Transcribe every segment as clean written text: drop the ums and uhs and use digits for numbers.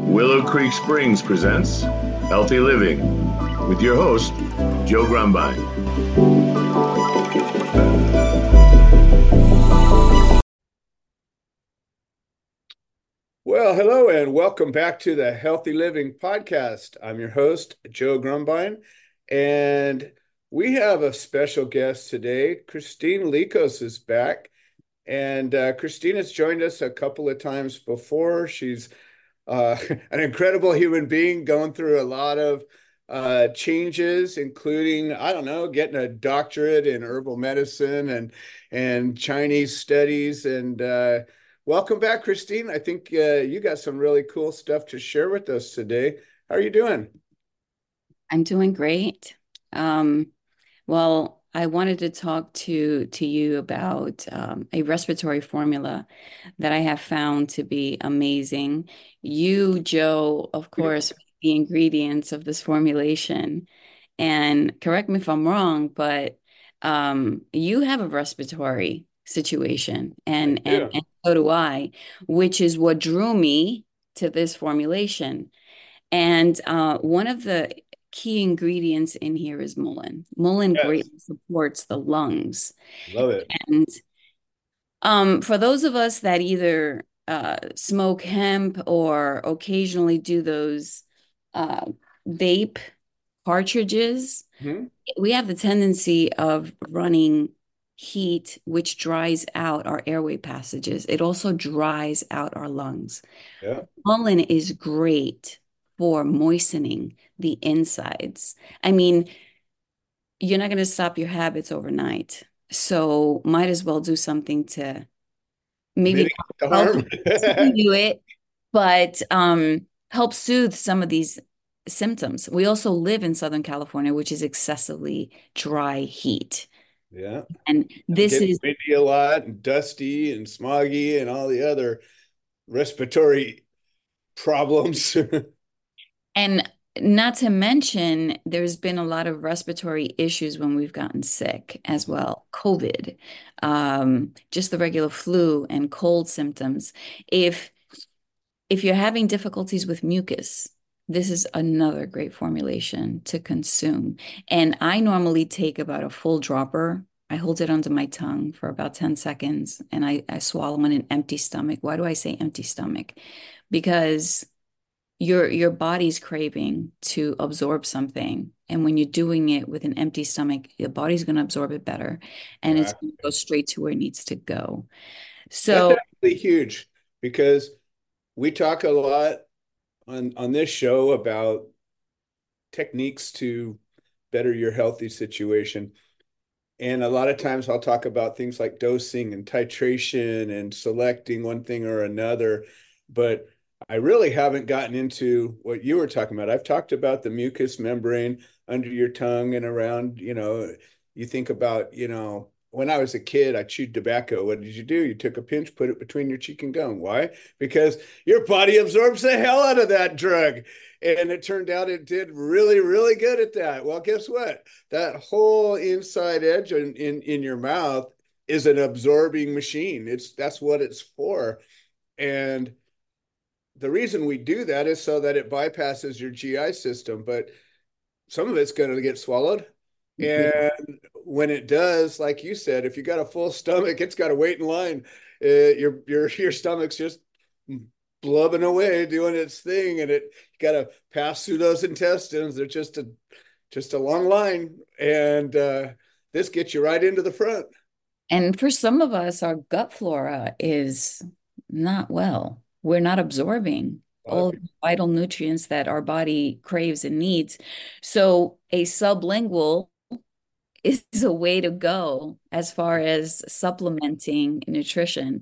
Willow Creek Springs presents Healthy Living with your host, Joe Grumbine. Well, hello and welcome back to the Healthy Living Podcast. I'm your host, Joe Grumbine, and we have a special guest today. Christine Likos is back, and Christine has joined us a couple of times before. She's an incredible human being going through a lot of changes, including, I don't know, getting a doctorate in herbal medicine and Chinese studies. And welcome back, Christine. I think you got some really cool stuff to share with us today. How are you doing? I'm doing great. Um, well, I wanted to talk to you about a respiratory formula that I have found to be amazing. You, Joe, of course, the ingredients of this formulation. And correct me if I'm wrong, but you have a respiratory situation, I and do. so do I, which is what drew me to this formulation. And one of the key ingredients in here is mullein. Mullein Yes, greatly supports the lungs. love it. And for those of us that either smoke hemp or occasionally do those uh, vape cartridges, Mhm. we have the tendency of running heat, which dries out our airway passages. It also dries out our lungs. Yeah. Mullein is great for moistening the insides. I mean, you're not going to stop your habits overnight. So might as well do something to maybe Mitigate the help harm. continue it, but help soothe some of these symptoms. We also live in Southern California, which is excessively dry heat. Yeah. And It this gets is, windy a lot and dusty and smoggy and all the other respiratory problems. and not to mention, there's been a lot of respiratory issues when we've gotten sick as well. COVID, just the regular flu and cold symptoms. If if you're having difficulties with mucus, this is another great formulation to consume. And I normally take about a full dropper. I hold it under my tongue for about 10 seconds and I swallow on an empty stomach. Why do I say empty stomach? Because your body's craving to absorb something. And when you're doing it with an empty stomach, your body's going to absorb it better and it's Right. going to go straight to where it needs to go. That's So, actually huge because we talk a lot on this show about techniques to better your healthy situation. And a lot of times I'll talk about things like dosing and titration and selecting one thing or another. But I really haven't gotten into what you were talking about. I've talked about the mucous membrane under your tongue and around, you think about, when I was a kid, I chewed tobacco. What did you do? You took a pinch, put it between your cheek and gum. Why? Because your body absorbs the hell out of that drug. And it turned out it did really, really good at that. Well, guess what? That whole inside edge in your mouth is an absorbing machine. That's what it's for. And the reason we do that is so that it bypasses your GI system, but some of it's going to get swallowed. yeah. And when it does, like you said, if you got a full stomach, it's got to wait in line. Your stomach's just blubbing away, doing its thing, and it got to pass through those intestines. They're just a long line, and this gets you right into the front. And for some of us, our gut flora is not well. We're not absorbing A lot of all the people, vital nutrients that our body craves and needs. So a sublingual is a way to go as far as supplementing nutrition,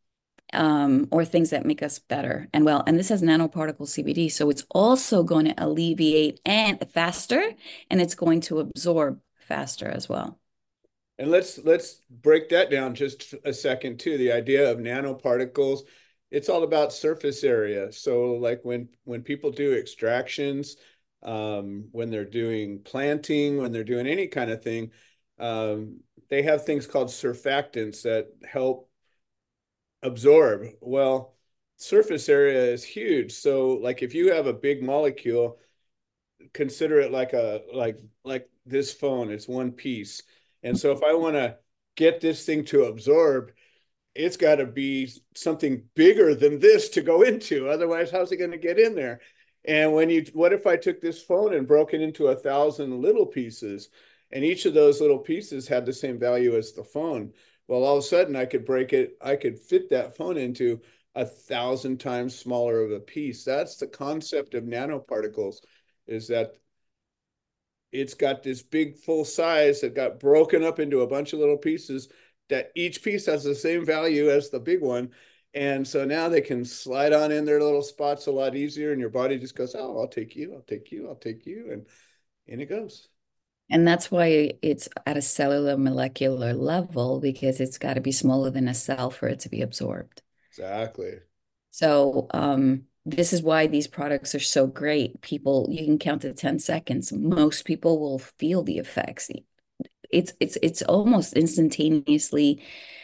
or things that make us better and well. And this has nanoparticle CBD, so it's also going to alleviate and faster, and it's going to absorb faster as well. and let's break that down just a second too. The idea of nanoparticles, it's all about surface area. So like when people do extractions, when they're doing planting, when they're doing any kind of thing, they have things called surfactants that help absorb. Well, surface area is huge. So like if you have a big molecule, consider it like like this phone, it's one piece. And so if I want to get this thing to absorb, it's got to be something bigger than this to go into. Otherwise, how's it going to get in there? And what if I took this phone and broke it into 1,000 little pieces, and each of those little pieces had the same value as the phone? Well, all of a sudden, I could fit that phone into 1,000 times smaller of a piece. That's the concept of nanoparticles, is that it's got this big full size that got broken up into a bunch of little pieces that each piece has the same value as the big one. And so now they can slide on in their little spots a lot easier. And your body just goes, oh, I'll take you, I'll take you, I'll take you. And in it goes. And that's why it's at a cellular molecular level, because it's got to be smaller than a cell for it to be absorbed. Exactly. So this is why these products are so great. People, you can count to 10 seconds. Most people will feel the effects. It's almost instantaneously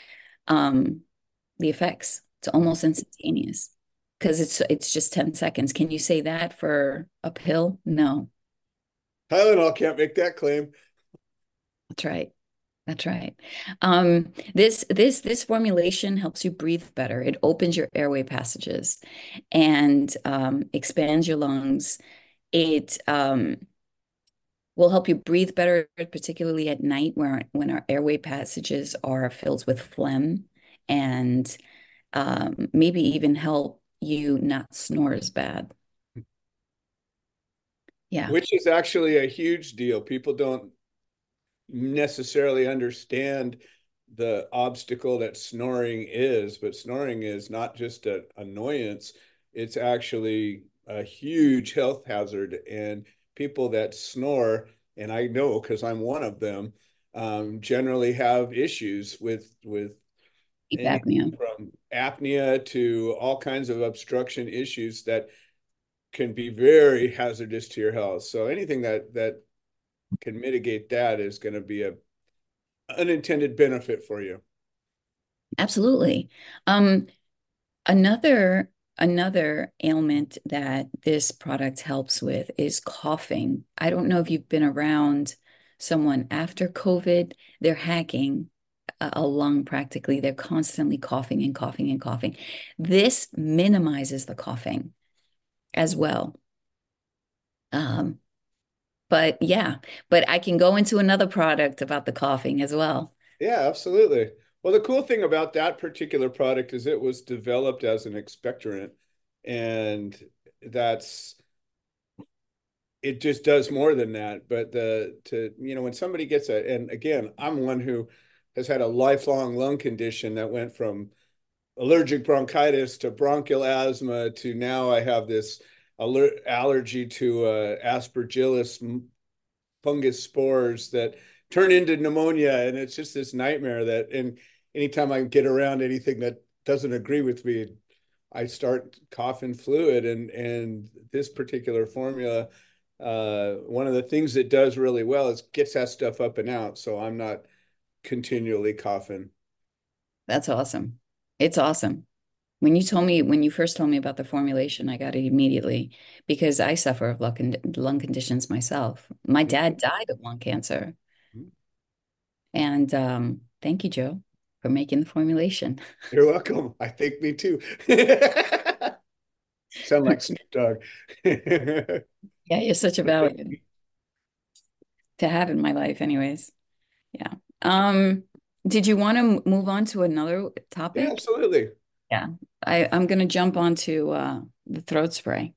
the effects. It's almost instantaneous because it's just 10 seconds. Can you say that for a pill? No. Tylenol can't make that claim. That's right. That's right. This formulation helps you breathe better. It opens your airway passages and expands your lungs. It will help you breathe better, particularly at night when our airway passages are filled with phlegm, and maybe even help you not snore as bad. Yeah, Which is actually a huge deal. People don't necessarily understand the obstacle that snoring is, but snoring is not just an annoyance, it's actually a huge health hazard. And people that snore, and I know because I'm one of them, generally have issues with sleep anything apnea. from apnea to all kinds of obstruction issues that can be very hazardous to your health. So anything that can mitigate that is going to be a unintended benefit for you. Absolutely. Um, another ailment that this product helps with is coughing. I don't know if you've been around someone after COVID, they're hacking a lung practically. They're constantly coughing and coughing and coughing. This minimizes the coughing as well. Um, but yeah, but I can go into another product about the coughing as well. Yeah, absolutely. Well, the cool thing about that particular product is it was developed as an expectorant, and that's it just does more than that. But when somebody gets and again, I'm one who has had a lifelong lung condition that went from allergic bronchitis to bronchial asthma to now I have this allergy to aspergillus fungus spores that turn into pneumonia. And it's just this nightmare and anytime I get around anything that doesn't agree with me, I start coughing fluid. And this particular formula, one of the things it does really well is gets that stuff up and out. So I'm not continually coughing. That's awesome. It's awesome. When you first told me about the formulation, I got it immediately because I suffer of lung conditions myself. My dad died of lung cancer. And thank you, Joe, for making the formulation. You're welcome. I think me too. Sound like Snoop Dogg. Yeah, you're such a value to have in my life, anyways. Yeah. Did you want to move on to another Yeah, topic? absolutely. Yeah. I'm gonna jump onto the throat spray.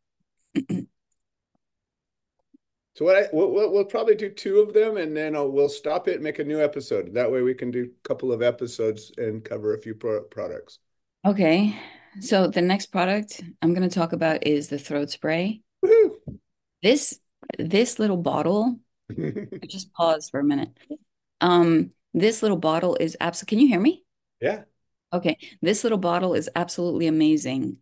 So we'll probably do two of them, and then we'll stop it and make a new episode. That way we can do a couple of episodes and cover a few products. Okay. So the next product I'm gonna talk about is the throat spray. Woohoo! This this little bottle, just pause for a minute. This little bottle is absolutely, can you hear me? Yeah. Okay. This little bottle is absolutely amazing.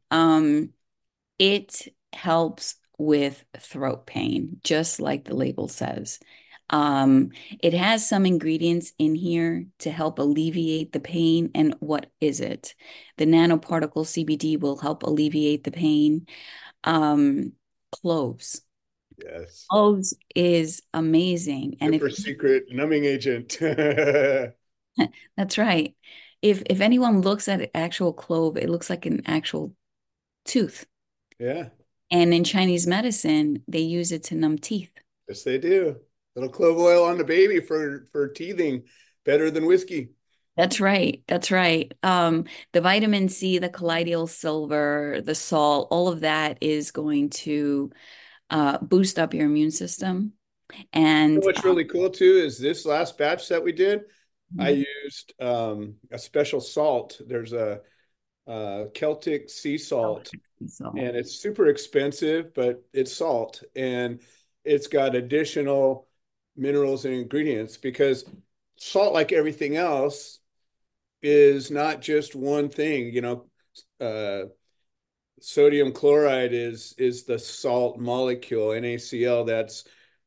It helps with throat pain, just like the label says. It has some ingredients in here to help alleviate the pain. And what is it? The nanoparticle CBD will help alleviate the pain. Um, Cloves. Yes. Cloves is amazing. And if Super secret numbing agent. Yeah. that's right. If anyone looks at an actual clove, it looks like an actual tooth. And in Chinese medicine, they use it to numb teeth. Yes, they do. Little clove oil on the baby for teething, better than whiskey. That's right. That's right. The vitamin C, the colloidal silver, the salt, all of that is going to boost up your immune system. And What's really cool too is this last batch that we did, mhm, I used a special salt. There's a Celtic sea salt, so and it's super expensive, but it's salt, and it's got additional minerals and ingredients because salt, like everything else, is not just one thing. Uh, sodium chloride is the salt molecule, NaCl, that's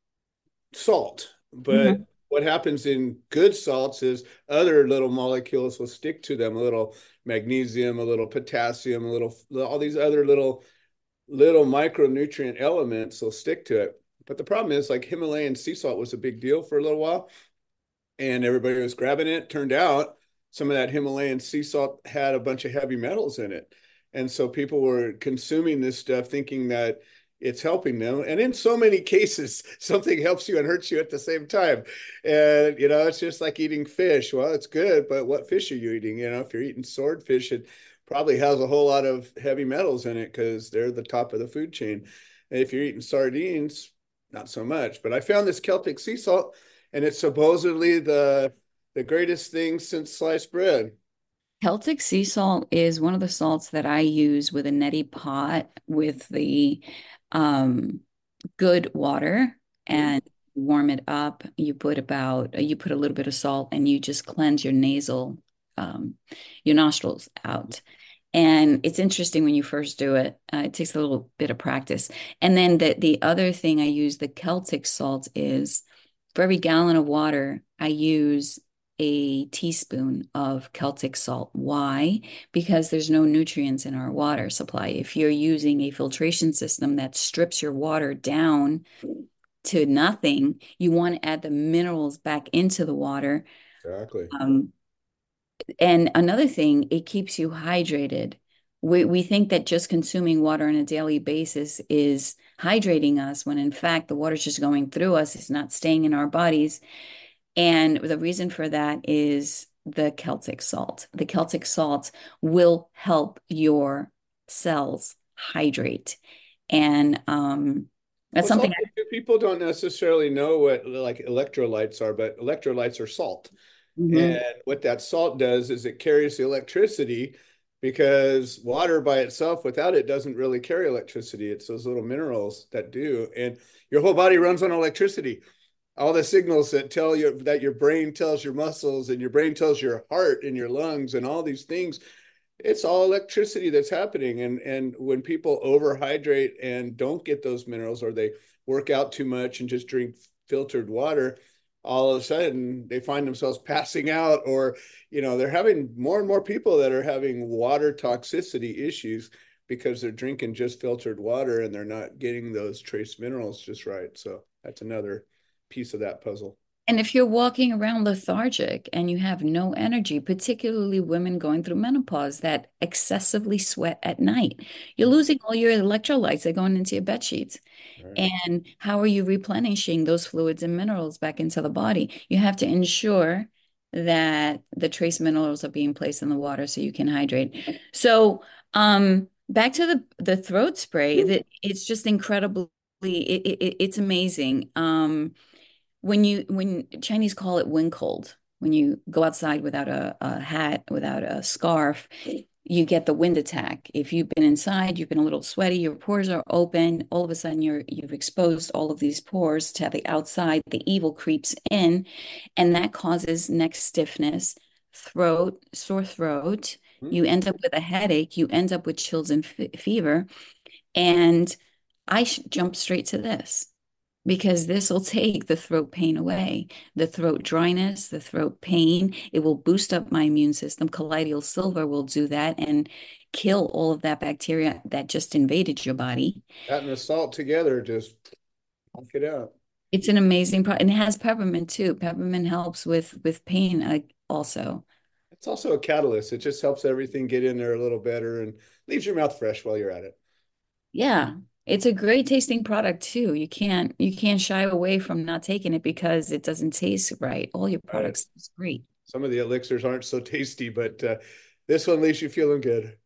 salt. But mhm. what happens in good salts is other little molecules will stick to them, a little magnesium, a little potassium, a little all these other little micronutrient elements will stick to it. But the problem is, like, Himalayan sea salt was a big deal for a little while, and everybody was grabbing it. Turned out some of that Himalayan sea salt had a bunch of heavy metals in it. And so people were consuming this stuff thinking that it's helping them. And in so many cases, something helps you and hurts you at the same time. And, it's just like eating fish. Well, it's good, but what fish are you eating? If you're eating swordfish, it probably has a whole lot of heavy metals in it because they're the top of the food chain. And if you're eating sardines, not so much. But I found this Celtic sea salt, and it's supposedly the greatest thing since sliced bread. Celtic sea salt is one of the salts that I use with a neti pot with the um, good water Mm. and warm it up. You put a little bit of salt and you just cleanse um, your nostrils out. And it's interesting when you first do it. It takes a little bit of practice. And then the other thing I use, the Celtic salt, is for every gallon of water, I use a teaspoon of Celtic salt. Why? Because there's no nutrients in our water supply. If you're using a filtration system that strips your water down to nothing, you want to add the minerals back into the water. Exactly. Um, and another thing, it keeps you hydrated. We think that just consuming water on a daily basis is hydrating us, when in fact the water's just going through us, it's not staying in our bodies. And the reason for that is the Celtic salt. The Celtic salt will help your cells hydrate. And that's Well, it's something also people don't necessarily know what like electrolytes are, but electrolytes are salt. Mhm. And what that salt does is it carries the electricity because water by itself, without it, doesn't really carry electricity. It's those little minerals that do. And your whole body runs on electricity. All the signals that tell you that your brain tells your muscles and your brain tells your heart and your lungs and all these things, it's all electricity that's happening. And when people overhydrate and don't get those minerals, or they work out too much and just drink filtered water, all of a sudden they find themselves passing out, or they're having more and more people that are having water toxicity issues because they're drinking just filtered water and they're not getting those trace minerals just right. So that's another piece of that puzzle. And if you're walking around lethargic and you have no energy, particularly women going through menopause that excessively sweat at night, you're losing all your electrolytes. They're going into your bed sheets. Right. And how are you replenishing those fluids and minerals back into the body? You have to ensure that the trace minerals are being placed in the water so you can hydrate. So, back to the throat spray, that it's just incredibly, it's amazing. When Chinese call it wind cold, when you go outside without a hat, without a scarf, you get the wind attack. If you've been inside, you've been a little sweaty, your pores are open, all of a sudden you've exposed all of these pores to the outside, the evil creeps in, and that causes neck stiffness, sore throat. Hmm. You end up with a headache, you end up with chills and fever. And jump straight to this. because this will take the throat pain away, the throat dryness, the throat pain. It will boost up my immune system. Colloidal silver will do that and kill all of that bacteria that just invaded your body. That and the salt together just knock it out. It's an amazing product, and it has peppermint too. Peppermint helps with pain also. It's also a catalyst. It just helps everything get in there a little better and leaves your mouth fresh while you're at it. Yeah, it's a great tasting product too. You can't shy away from not taking it because it doesn't taste right. All your Right. products taste great. Some of the elixirs aren't so tasty, but this one leaves you feeling good.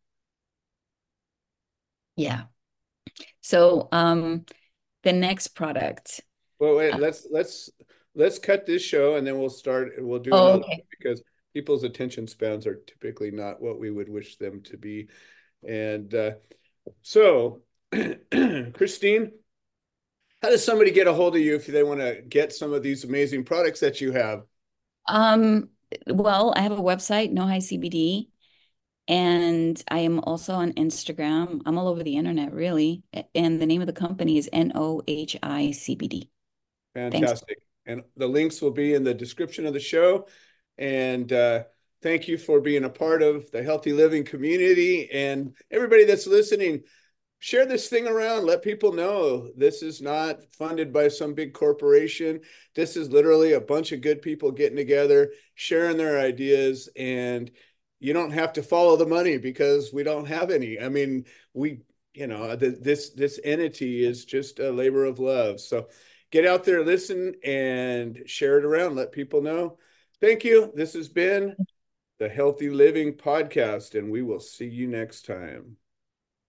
Yeah. So, the next product. Well, wait, Uh, let's cut this show and then we'll do oh, another okay. one because people's attention spans are typically not what we would wish them to be. And so, Christine, how does somebody get a hold of you if they want to get some of these amazing products that you have? Um, well, I have a website, No High CBD, and I am also on Instagram. I'm all over the internet, really. And the name of the company is NOHI CBD. Thanks. Fantastic. And the links will be in the description of the show. And thank you for being a part of the healthy living community. And everybody that's listening, share this thing around. Let people know this is not funded by some big corporation. This is literally a bunch of good people getting together, sharing their ideas. And you don't have to follow the money because we don't have any. I mean, this entity is just a labor of love. So get out there, listen, and share it around. Let people know. Thank you. This has been the Healthy Living Podcast, and we will see you next time.